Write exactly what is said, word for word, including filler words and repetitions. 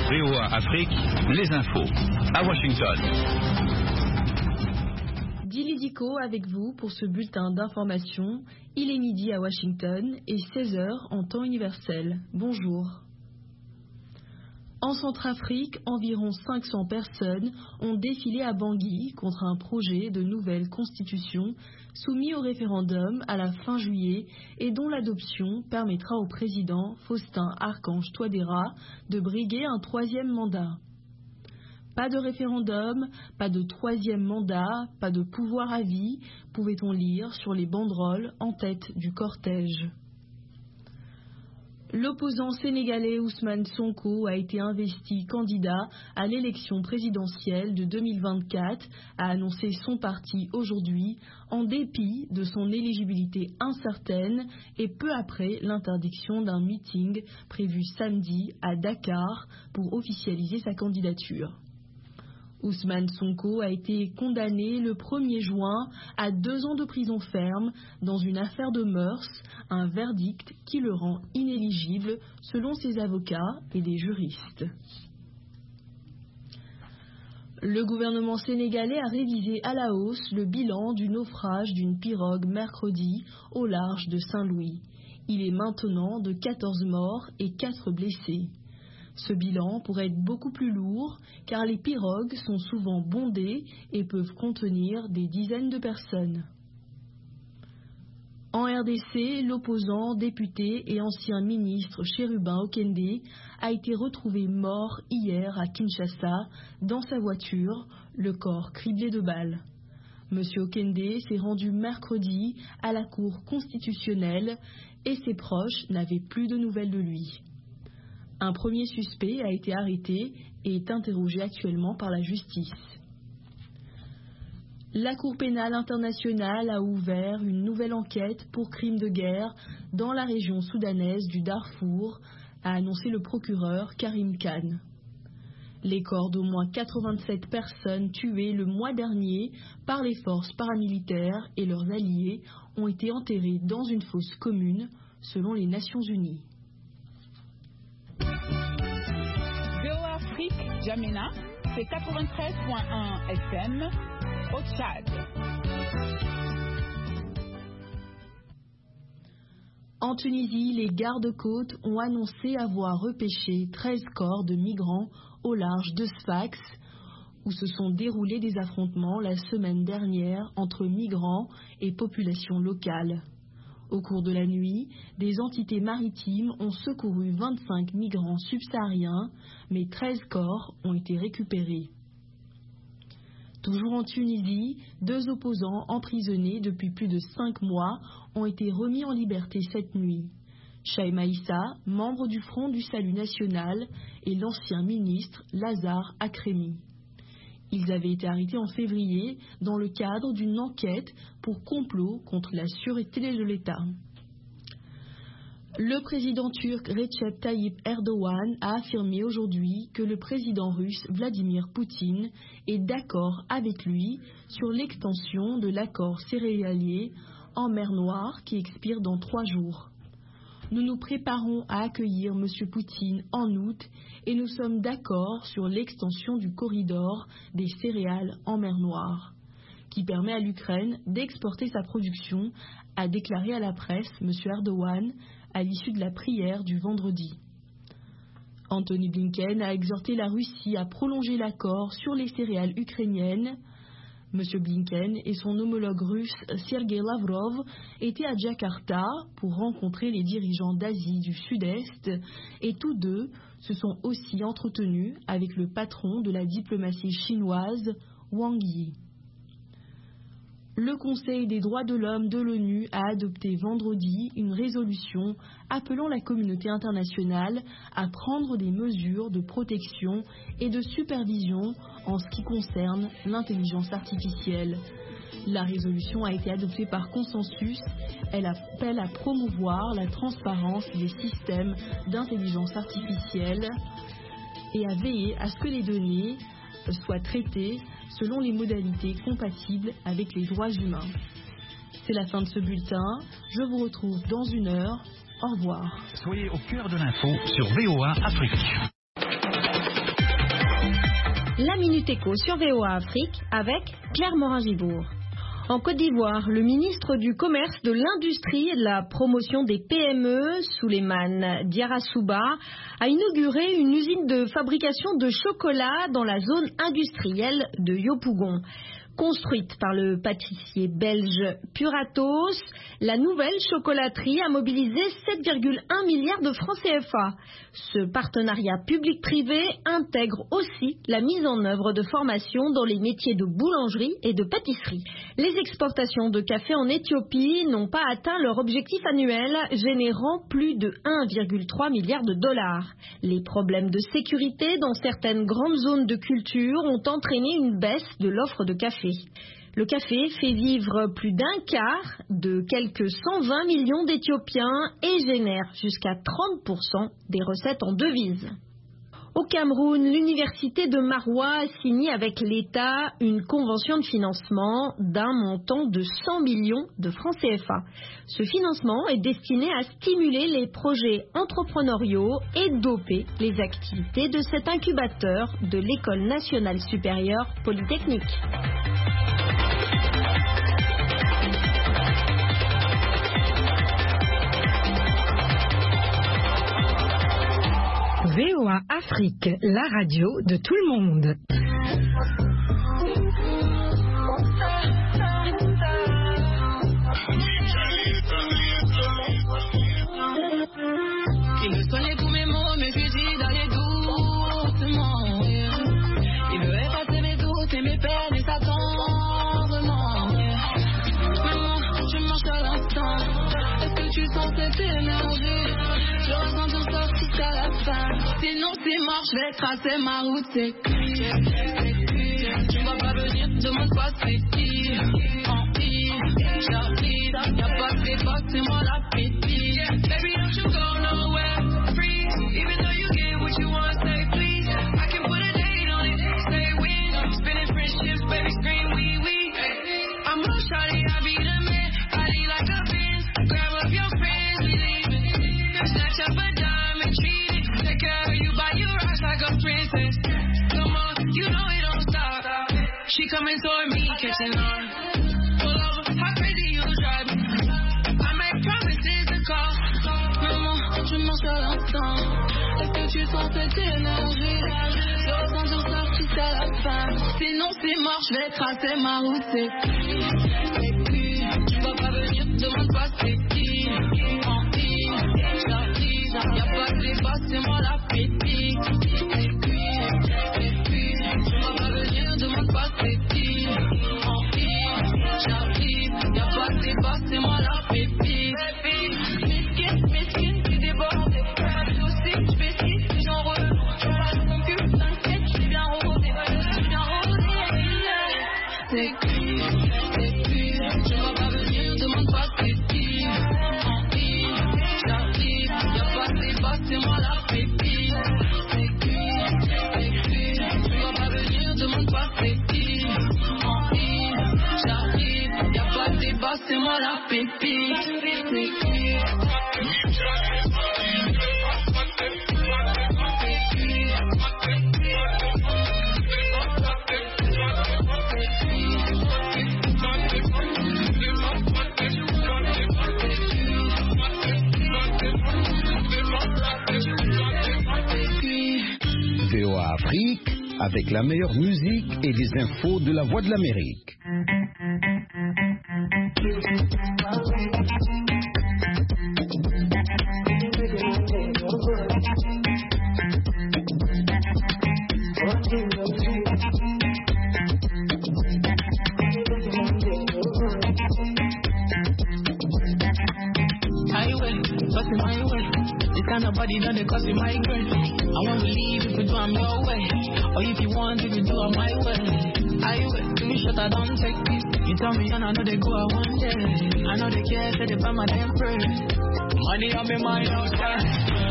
V O A Afrique, les infos. À Washington. Dili Diko avec vous pour ce bulletin d'information. Il est midi à Washington et seize heures en temps universel. Bonjour. En Centrafrique, environ cinq cents personnes ont défilé à Bangui contre un projet de nouvelle constitution soumis au référendum à la fin juillet et dont l'adoption permettra au président Faustin Archange Touadéra de briguer un troisième mandat. Pas de référendum, pas de troisième mandat, pas de pouvoir à vie, pouvait-on lire sur les banderoles en tête du cortège. L'opposant sénégalais Ousmane Sonko a été investi candidat à l'élection présidentielle de deux mille vingt-quatre, a annoncé son parti aujourd'hui, en dépit de son éligibilité incertaine et peu après l'interdiction d'un meeting prévu samedi à Dakar pour officialiser sa candidature. Ousmane Sonko a été condamné le premier juin à deux ans de prison ferme dans une affaire de mœurs, un verdict qui le rend inéligible selon ses avocats et des juristes. Le gouvernement sénégalais a révisé à la hausse le bilan du naufrage d'une pirogue mercredi au large de Saint-Louis. Il est maintenant de quatorze morts et quatre blessés. Ce bilan pourrait être beaucoup plus lourd car les pirogues sont souvent bondées et peuvent contenir des dizaines de personnes. En R D C, l'opposant, député et ancien ministre Chérubin Okende a été retrouvé mort hier à Kinshasa dans sa voiture, le corps criblé de balles. Monsieur Okende s'est rendu mercredi à la Cour constitutionnelle et ses proches n'avaient plus de nouvelles de lui. Un premier suspect a été arrêté et est interrogé actuellement par la justice. La Cour pénale internationale a ouvert une nouvelle enquête pour crimes de guerre dans la région soudanaise du Darfour, a annoncé le procureur Karim Khan. Les corps d'au moins quatre-vingt-sept personnes tuées le mois dernier par les forces paramilitaires et leurs alliés ont été enterrés dans une fosse commune, selon les Nations Unies. V O A Afrique, Jamena, c'est quatre-vingt-treize point un F M au Tchad. En Tunisie, les gardes-côtes ont annoncé avoir repêché treize corps de migrants au large de Sfax, où se sont déroulés des affrontements la semaine dernière entre migrants et populations locales. Au cours de la nuit, des entités maritimes ont secouru vingt-cinq migrants subsahariens, mais treize corps ont été récupérés. Toujours en Tunisie, deux opposants emprisonnés depuis plus de cinq mois ont été remis en liberté cette nuit. Chaïma Issa, membre du Front du Salut National, et l'ancien ministre Lazare Akremi. Ils avaient été arrêtés en février dans le cadre d'une enquête pour complot contre la sûreté de l'État. Le président turc Recep Tayyip Erdogan a affirmé aujourd'hui que le président russe Vladimir Poutine est d'accord avec lui sur l'extension de l'accord céréalier en mer Noire qui expire dans trois jours. Nous nous préparons à accueillir M. Poutine en août et nous sommes d'accord sur l'extension du corridor des céréales en mer Noire, qui permet à l'Ukraine d'exporter sa production, a déclaré à la presse M. Erdogan à l'issue de la prière du vendredi. Antony Blinken a exhorté la Russie à prolonger l'accord sur les céréales ukrainiennes. M. Blinken et son homologue russe Sergei Lavrov étaient à Jakarta pour rencontrer les dirigeants d'Asie du Sud-Est et tous deux se sont aussi entretenus avec le patron de la diplomatie chinoise, Wang Yi. Le Conseil des droits de l'homme de l'ONU a adopté vendredi une résolution appelant la communauté internationale à prendre des mesures de protection et de supervision en ce qui concerne l'intelligence artificielle. La résolution a été adoptée par consensus. Elle appelle à promouvoir la transparence des systèmes d'intelligence artificielle et à veiller à ce que les données soient traitées selon les modalités compatibles avec les droits humains. C'est la fin de ce bulletin. Je vous retrouve dans une heure. Au revoir. Soyez au cœur de l'info sur V O A Afrique. La Minute Éco sur V O A Afrique avec Claire Morin-Gibourg. En Côte d'Ivoire, le ministre du Commerce, de l'Industrie et de la Promotion des P M E, Souleymane Diarra-Souba, a inauguré une usine de fabrication de chocolat dans la zone industrielle de Yopougon. Construite par le pâtissier belge Puratos, la nouvelle chocolaterie a mobilisé sept virgule un milliards de francs C F A. Ce partenariat public-privé intègre aussi la mise en œuvre de formations dans les métiers de boulangerie et de pâtisserie. Les exportations de café en Éthiopie n'ont pas atteint leur objectif annuel, générant plus de un virgule trois milliard de dollars. Les problèmes de sécurité dans certaines grandes zones de culture ont entraîné une baisse de l'offre de café. Le café fait vivre plus d'un quart de quelques cent vingt millions d'Éthiopiens et génère jusqu'à trente pour cent des recettes en devises. Au Cameroun, l'université de Maroua a signé avec l'État une convention de financement d'un montant de cent millions de francs C F A. Ce financement est destiné à stimuler les projets entrepreneuriaux et doper les activités de cet incubateur de l'École nationale supérieure polytechnique. V O A Afrique, la radio de tout le monde. Il veut sonner tous mes mots, mes fusils d'aller doucement. Il veut effacer mes doutes et mes peines et s'attendrement. Maman, je marche à l'instant. Est-ce que tu sens cette énergie? Je ressens tout ça jusqu'à la fin. Sinon c'est mort, je vais tracer ma route. C'est qui? Tu vas pas venir, demande-toi c'est qui? En qui? J'arrive, y'a pas de débat, c'est moi l'appétit. Baby, don't you go nowhere, free. Even though you get what you want, say please. I can put a date on it, say we. Spinning friendships, baby, scream wee wee. I'm no shawty, I be the man. I lead like a Benz. Grab up your friends, we leaving. Snatch up a diamond, treat it. Take care of you, buy you rocks like a princess. Come on, you know it don't stop. She coming toward me, catching on. Pull over, how crazy you drive me. I make promises to call. Maman, je marche à l'instant. Est-ce que tu sens cette énergie? Je ressens tout ça jusqu'à la fin. Sinon c'est mort, je vais tracer ma route. C'est qui? C'est qui? Tu vas pas venir, demande-toi c'est qui? En qui? J'arrive, y'a pas de débat, c'est moi l'appétit. C'est qui? C'est qui? Tu vas pas venir, demande-toi c'est qui? En qui? J'arrive, y'a pas de débat, c'est moi l'appétit. Mesquine, mesquine, tu débordes. Pas de soucis, je fais ci, j'en re. Je passe mon cul, t'inquiète, je suis bien rodé. Je suis bien rodé. C'est qui? C'est qui? Tu vas pas venir, demande-toi c'est qui? En qui? J'arrive, y'a pas de débat, c'est moi l'appétit. C'est qui? C'est qui? Tu vas pas venir, demande-toi c'est qui? En qui? J'arrive, y'a pas de débat, c'est moi l'appétit. C'est qui? V O A Afrique, avec la meilleure musique et les infos de la Voix de l'Amérique. Highway, busting my way. This kind of body done it cause me migraine. I won't believe if you do I'm your way. Or if you want, if you do I'm my way. Highway, give me shot, I don't take it. You tell me and I know they go out one day. I know they care, say they buy my damn praise. Money on me mind outside.